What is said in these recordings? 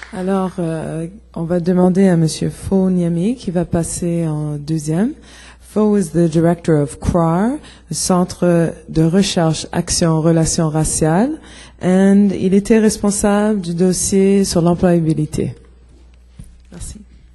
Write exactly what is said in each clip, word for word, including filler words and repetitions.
Alors, euh, on va demander à Monsieur Pho Nyami qui va passer en deuxième. Pho is the director of C R A R, le Centre de recherche action relations raciales, and il était responsable du dossier sur l'employabilité. Merci.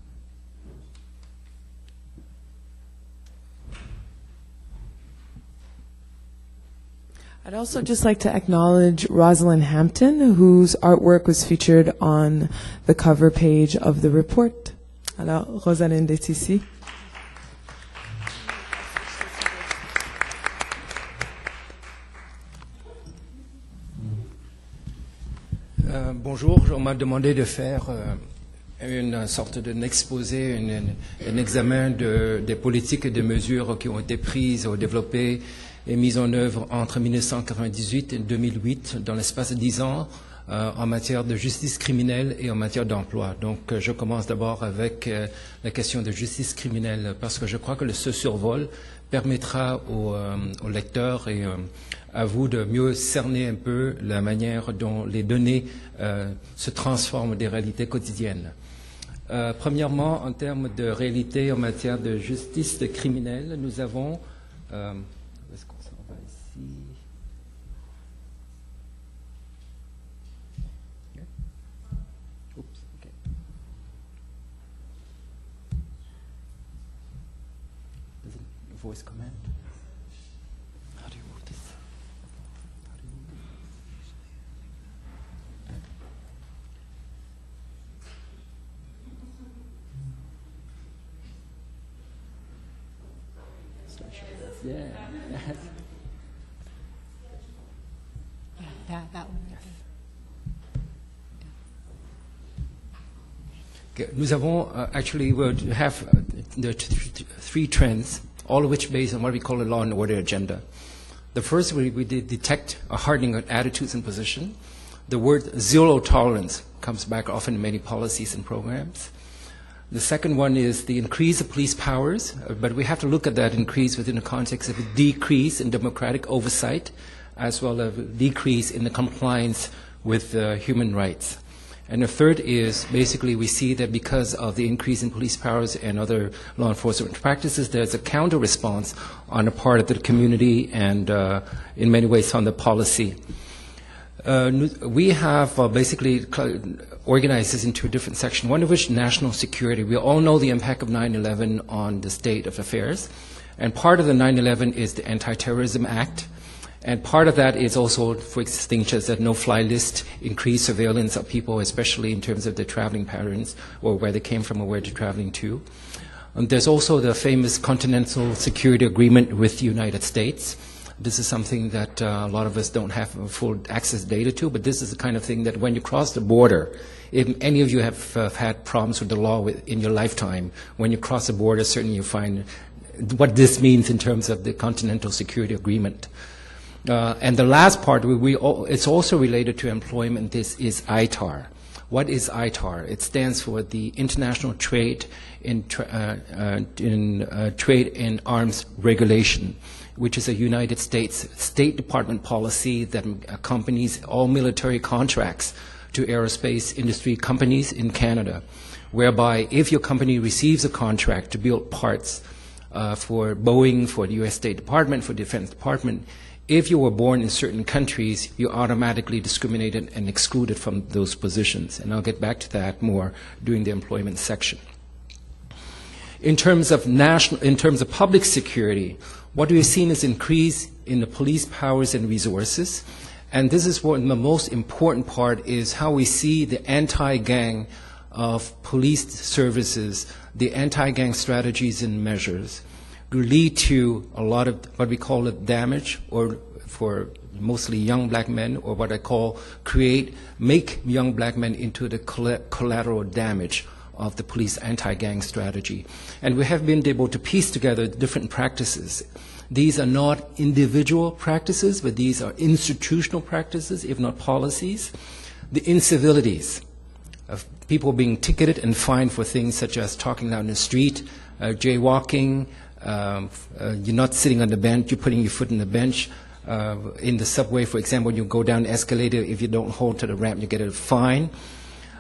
I'd also just like to acknowledge Rosalind Hampton, whose artwork was featured on the cover page of the report. Alors, Rosalind est ici. Euh, bonjour, on m'a demandé de faire euh, une sorte d'un exposé, un, un examen de, des politiques et des mesures qui ont été prises ou développées et mise en œuvre entre mille neuf cent quatre-vingt-dix-huit et deux mille huit dans l'espace de dix ans euh, en matière de justice criminelle et en matière d'emploi. Donc euh, je commence d'abord avec euh, la question de justice criminelle parce que je crois que le, ce survol permettra aux, euh, aux lecteurs et euh, à vous de mieux cerner un peu la manière dont les données euh, se transforment des réalités quotidiennes. Euh, premièrement, en termes de réalité en matière de justice criminelle, nous avons... Euh, Est-ce qu'on s'en va ici? Okay. Oops, okay. Does it voice command? How do you move this? How do you move it? Yeah. Yeah, that, that one. Yes. Okay. Nous avons uh, actually we have uh, the th three trends, all of which based on what we call a law and order agenda. The first, we, we did detect a hardening of attitudes and position. The word zero tolerance comes back often in many policies and programs. The second one is the increase of police powers, but we have to look at that increase within the context of a decrease in democratic oversight, as well as a decrease in the compliance with uh, human rights. And the third is basically we see that because of the increase in police powers and other law enforcement practices, there's a counter response on the part of the community and uh, in many ways on the policy. Uh, we have uh, basically organized this into a different section, one of which national security. We all know the impact of nine eleven on the state of affairs. And part of the nine eleven is the Anti-Terrorism Act. And part of that is also, for things such as no-fly list, increased surveillance of people, especially in terms of their traveling patterns or where they came from or where they're traveling to. And there's also the famous Continental Security Agreement with the United States. This is something that uh, a lot of us don't have full access data to, but this is the kind of thing that when you cross the border, if any of you have uh, had problems with the law with, in your lifetime, when you cross the border, certainly you find what this means in terms of the Continental Security Agreement. Uh, and the last part, we, we all, it's also related to employment. This is I T A R. What is I T A R? It stands for the International Trade in, tra uh, uh, in uh, Trade in Arms Regulation, which is a United States State Department policy that accompanies all military contracts to aerospace industry companies in Canada, whereby if your company receives a contract to build parts uh, for Boeing, for the U S State Department, for the Defense Department, if you were born in certain countries, you're automatically discriminated and excluded from those positions. And I'll get back to that more during the employment section. In terms of national, in terms of public security, what we've seen is increase in the police powers and resources. And this is what the most important part is how we see the anti-gang of police services, the anti-gang strategies and measures lead to a lot of what we call it damage, or for mostly young black men, or what I call create, make young black men into the collateral damage of the police anti-gang strategy. And we have been able to piece together different practices. These are not individual practices, but these are institutional practices, if not policies. The incivilities of people being ticketed and fined for things such as talking down the street, uh, jaywalking, um, uh, you're not sitting on the bench, you're putting your foot on the bench. Uh, in the subway, for example, you go down the escalator, if you don't hold to the ramp, you get a fine.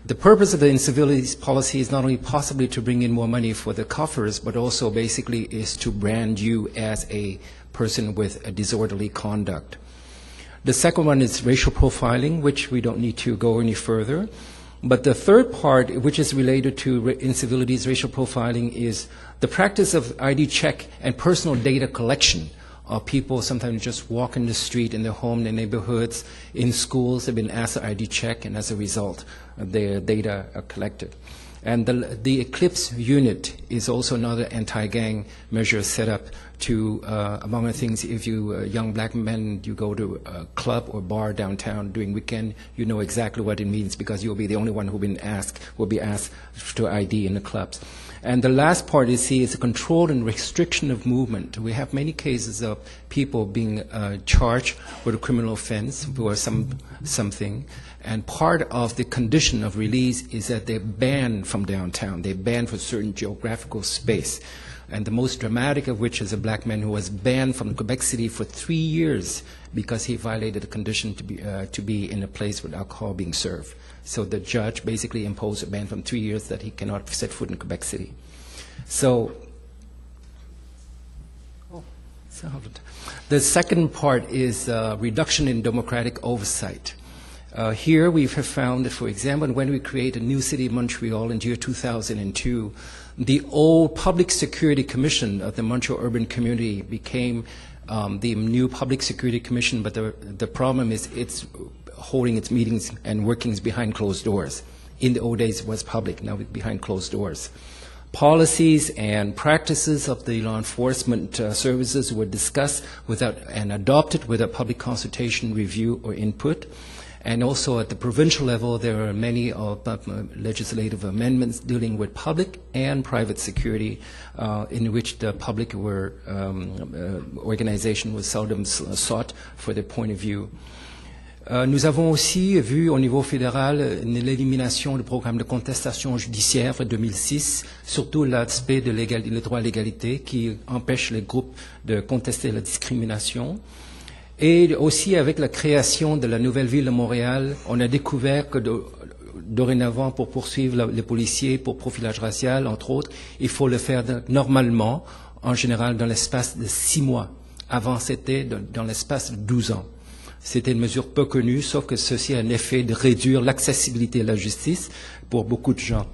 The purpose of the incivilities policy is not only possibly to bring in more money for the coffers, but also basically is to brand you as a person with a disorderly conduct. The second one is racial profiling, which we don't need to go any further. But the third part, which is related to incivilities, racial profiling, is the practice of I D check and personal data collection. Uh, people sometimes just walk in the street, in their home, their neighborhoods, in schools, have been asked an I D check, and as a result, uh, their data are collected. And the, the Eclipse unit is also another anti-gang measure set up to, uh, among other things, if you, uh, young black men, you go to a club or bar downtown during weekend, you know exactly what it means because you'll be the only one who'll be asked, will be asked to I D in the clubs. And the last part you see is a control and restriction of movement. We have many cases of people being uh, charged with a criminal offense for some something, and part of the condition of release is that they're banned from downtown. They're banned from certain geographical space. And the most dramatic of which is a black man who was banned from Quebec City for three years because he violated the condition to be, uh, to be in a place with alcohol being served. So the judge basically imposed a ban from three years that he cannot set foot in Quebec City. So, oh, the second part is uh, reduction in democratic oversight. Uh, here we have found that, for example, when we create a new city of Montreal in the year two thousand two, the old Public Security Commission of the Montreal Urban Community became um, the new Public Security Commission, but the, the problem is it's holding its meetings and workings behind closed doors. In the old days it was public, now it's behind closed doors. Policies and practices of the law enforcement uh, services were discussed without and adopted without public consultation, review, or input. And also at the provincial level, there are many uh, legislative amendments dealing with public and private security, uh, in which the public were, um, uh, organization was seldom sought for their point of view. Euh, nous avons aussi vu au niveau fédéral l'élimination du programme de contestation judiciaire en deux mille six, surtout l'aspect de le droit à l'égalité qui empêche les groupes de contester la discrimination. Et aussi avec la création de la nouvelle ville de Montréal, on a découvert que de, dorénavant, pour poursuivre la, les policiers pour profilage racial, entre autres, il faut le faire de, normalement, en général, dans l'espace de six mois. Avant, c'était de, dans l'espace de douze ans. C'était une mesure peu connue, sauf que ceci a un effet de réduire l'accessibilité à la justice pour beaucoup de gens.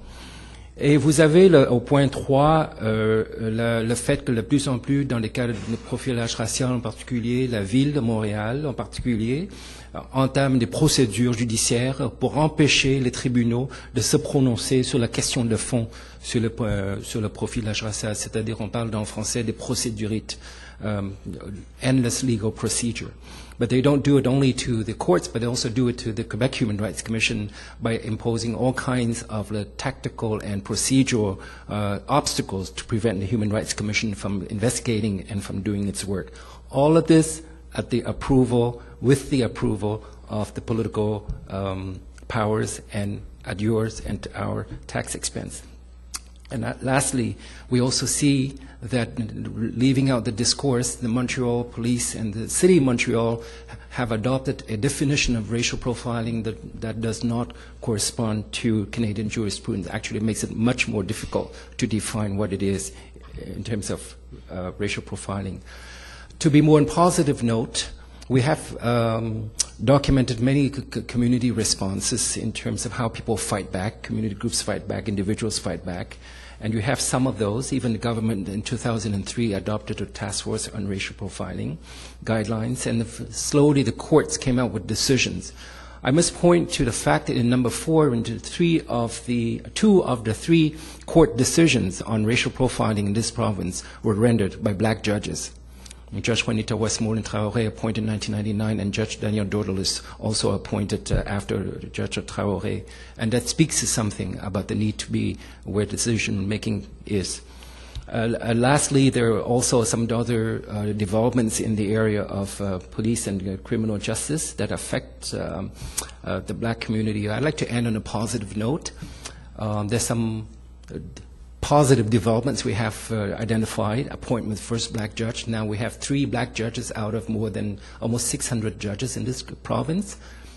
Et vous avez le, au point trois euh, le, le fait que de plus en plus, dans les cas de profilage racial en particulier, la ville de Montréal en particulier, euh, entame des procédures judiciaires pour empêcher les tribunaux de se prononcer sur la question de fond sur le, euh, sur le profilage racial, c'est-à-dire on parle en français des procédurites, um, endless legal procedure. But they don't do it only to the courts, but they also do it to the Quebec Human Rights Commission by imposing all kinds of uh, tactical and procedural uh, obstacles to prevent the Human Rights Commission from investigating and from doing its work. All of this at the approval, with the approval of the political um, powers and at yours and our tax expense. And uh, lastly, we also see that, leaving out the discourse, the Montreal police and the city of Montreal have adopted a definition of racial profiling that, that does not correspond to Canadian jurisprudence. Actually, it makes it much more difficult to define what it is in terms of uh, racial profiling. To be more on positive note, we have um, documented many c community responses in terms of how people fight back, community groups fight back, individuals fight back. And you have some of those. Even the government in two thousand three adopted a task force on racial profiling guidelines, and the, slowly the courts came out with decisions. I must point to the fact that in number four and three of the, two of the three court decisions on racial profiling in this province were rendered by black judges. Judge Juanita Westmoreland Traoré appointed in nineteen ninety-nine, and Judge Daniel Dordalis also appointed uh, after Judge Traoré. And that speaks to something about the need to be where decision-making is. Uh, uh, lastly, there are also some other uh, developments in the area of uh, police and uh, criminal justice that affect um, uh, the black community. I'd like to end on a positive note. Um, there's some uh, positive developments we have uh, identified. Appointment of first black judge. Now we have three black judges out of more than almost six hundred judges in this province.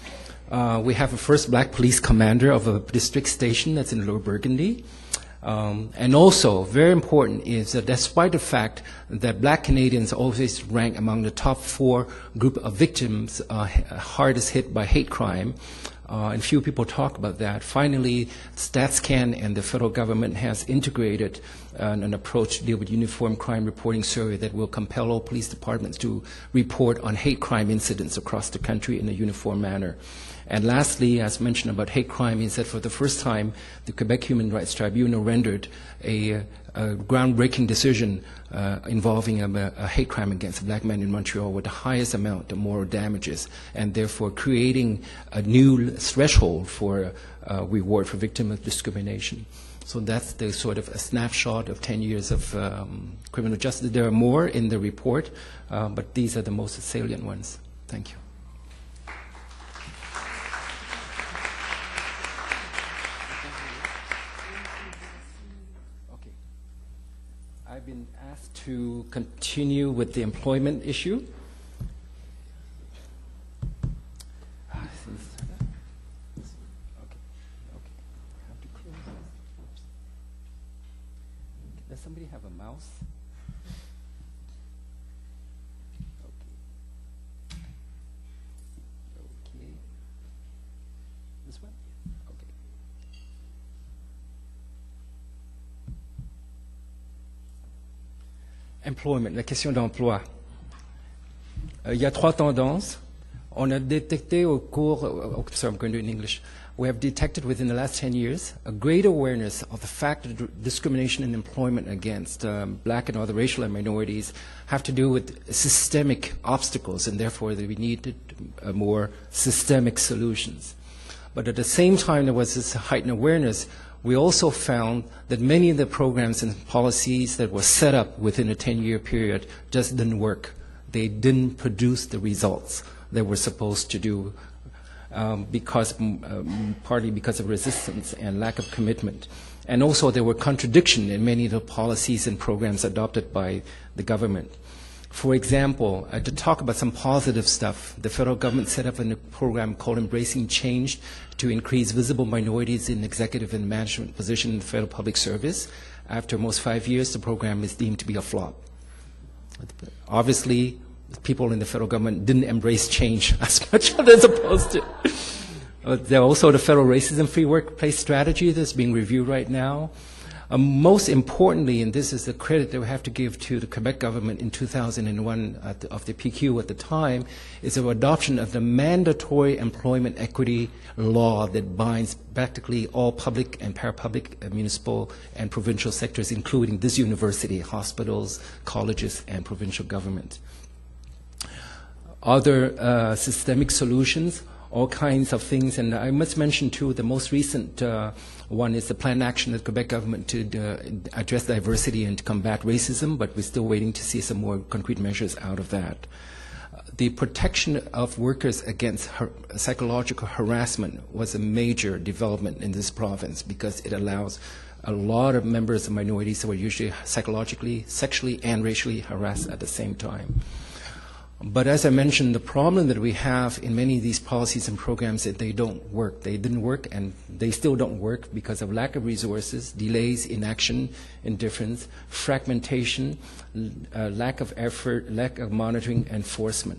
Uh, we have a first black police commander of a district station that's in Lower Burgundy. Um, and also, very important is that despite the fact that black Canadians always rank among the top four group of victims uh, hardest hit by hate crime, uh, and few people talk about that, finally, StatsCan and the federal government has integrated uh, an approach to deal with uniform crime reporting survey that will compel all police departments to report on hate crime incidents across the country in a uniform manner. And lastly, as mentioned about hate crime, is that for the first time, the Quebec Human Rights Tribunal rendered a, a groundbreaking decision uh, involving a, a hate crime against a black man in Montreal with the highest amount of moral damages, and therefore creating a new threshold for uh, reward for victims of discrimination. So that's the sort of a snapshot of ten years of um, criminal justice. There are more in the report, uh, but these are the most salient ones. Thank you. I've been asked to continue with the employment issue. Does somebody have a mouse? Okay. Okay. This one? Okay. Employment, la question d'emploi. Euh, il y a trois tendances. On a détecté au cours, oh, sorry, I'm going to do it in English. We have detected within the last ten years a great awareness of the fact that discrimination in employment against um, black and other racial minorities have to do with systemic obstacles, and therefore that we needed uh, more systemic solutions. But at the same time, there was this heightened awareness. We also found that many of the programs and policies that were set up within a ten-year period just didn't work. They didn't produce the results they were supposed to do, um, because, um, partly because of resistance and lack of commitment. And also there were contradictions in many of the policies and programs adopted by the government. For example, uh, to talk about some positive stuff, the federal government set up a program called Embracing Change to increase visible minorities in executive and management positions in the federal public service. After almost five years, the program is deemed to be a flop. Obviously, people in the federal government didn't embrace change as much as they're supposed to. Uh, there are also the federal racism-free workplace strategy that's being reviewed right now. Uh, most importantly, and this is the credit that we have to give to the Quebec government in two thousand one at the, of the P Q at the time, is the adoption of the mandatory employment equity law that binds practically all public and parapublic, uh, municipal and provincial sectors, including this university, hospitals, colleges, and provincial government. Other uh, systemic solutions, all kinds of things, and I must mention too, the most recent uh, one is the planned action of the Quebec government to uh, address diversity and to combat racism, but we're still waiting to see some more concrete measures out of that. Uh, the protection of workers against har psychological harassment was a major development in this province because it allows a lot of members of minorities who are usually psychologically, sexually, and racially harassed at the same time. But as I mentioned, the problem that we have in many of these policies and programs is that they don't work. They didn't work, and they still don't work because of lack of resources, delays, inaction, indifference, fragmentation, uh, lack of effort, lack of monitoring, enforcement.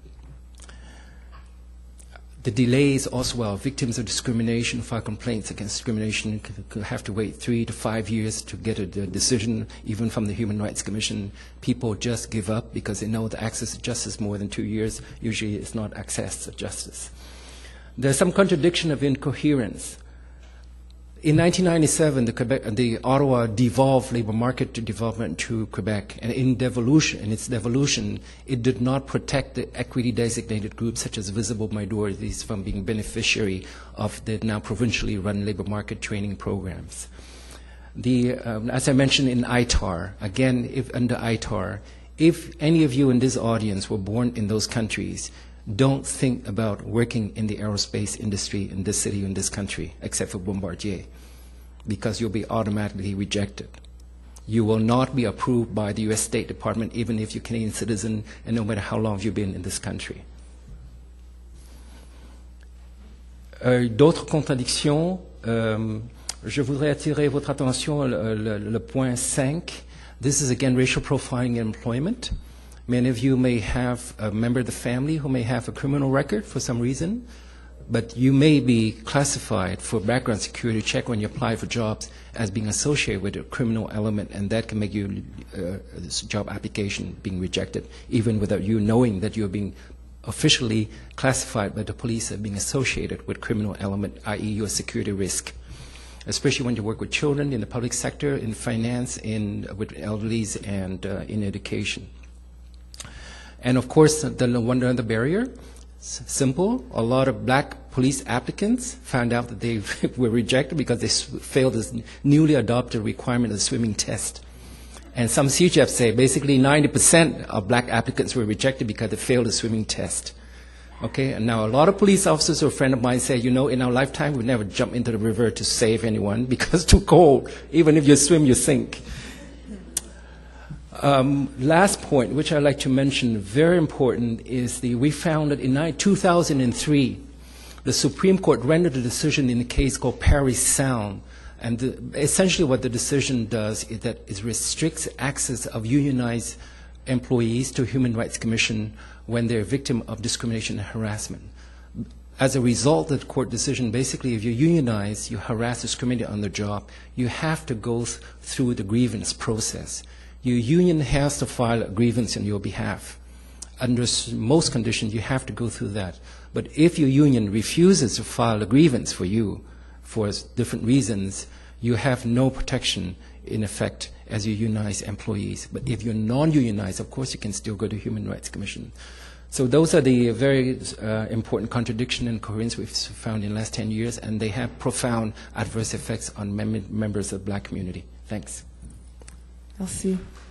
The delays also, well, victims of discrimination file complaints against discrimination could have to wait three to five years to get a, a decision, even from the Human Rights Commission. People just give up because they know the access to justice more than two years usually is not access to justice. There's some contradiction of incoherence. In nineteen ninety-seven, the, Quebec, the Ottawa devolved labor market to development to Quebec, and in devolution, in its devolution, it did not protect the equity-designated groups such as visible minorities from being beneficiary of the now provincially run labor market training programs. The, um, as I mentioned in I T A R, again, if under I T A R, if any of you in this audience were born in those countries, don't think about working in the aerospace industry in this city, in this country, except for Bombardier, because you'll be automatically rejected. You will not be approved by the U S State Department, even if you're a Canadian citizen, and no matter how long you've been in this country. Euh, D'autres contradictions, euh, je voudrais attirer votre attention le, le, le point cinq. This is again racial profiling in employment. Many of you may have a member of the family who may have a criminal record for some reason, but you may be classified for background security check when you apply for jobs as being associated with a criminal element, and that can make your uh, job application being rejected, even without you knowing that you're being officially classified by the police as being associated with criminal element, that is you're a security risk, especially when you work with children in the public sector, in finance, in, with elderlies, and uh, in education. And of course, the one other barrier, s- simple. A lot of black police applicants found out that they were rejected because they s- failed this newly adopted requirement of the swimming test. And some C G Fs say basically ninety percent of black applicants were rejected because they failed the swimming test. Okay, and now a lot of police officers or a friend of mine say, you know, in our lifetime we never jump into the river to save anyone because it's too cold. Even if you swim, you sink. Um, last point, which I'd like to mention, very important, is the we found that in two thousand three, the Supreme Court rendered a decision in a case called Parry Sound. And the, essentially what the decision does is that it restricts access of unionized employees to Human Rights Commission when they're a victim of discrimination and harassment. As a result of the court decision, basically if you unionize, you harass, discriminate on the job, you have to go th- through the grievance process. Your union has to file a grievance on your behalf. Under s- most conditions, you have to go through that. But if your union refuses to file a grievance for you for s- different reasons, you have no protection in effect as your unionized employees. But if you're non-unionized, of course, you can still go to Human Rights Commission. So those are the very uh, important contradictions and coherence we've found in the last ten years, and they have profound adverse effects on mem- members of the black community. Thanks. Merci.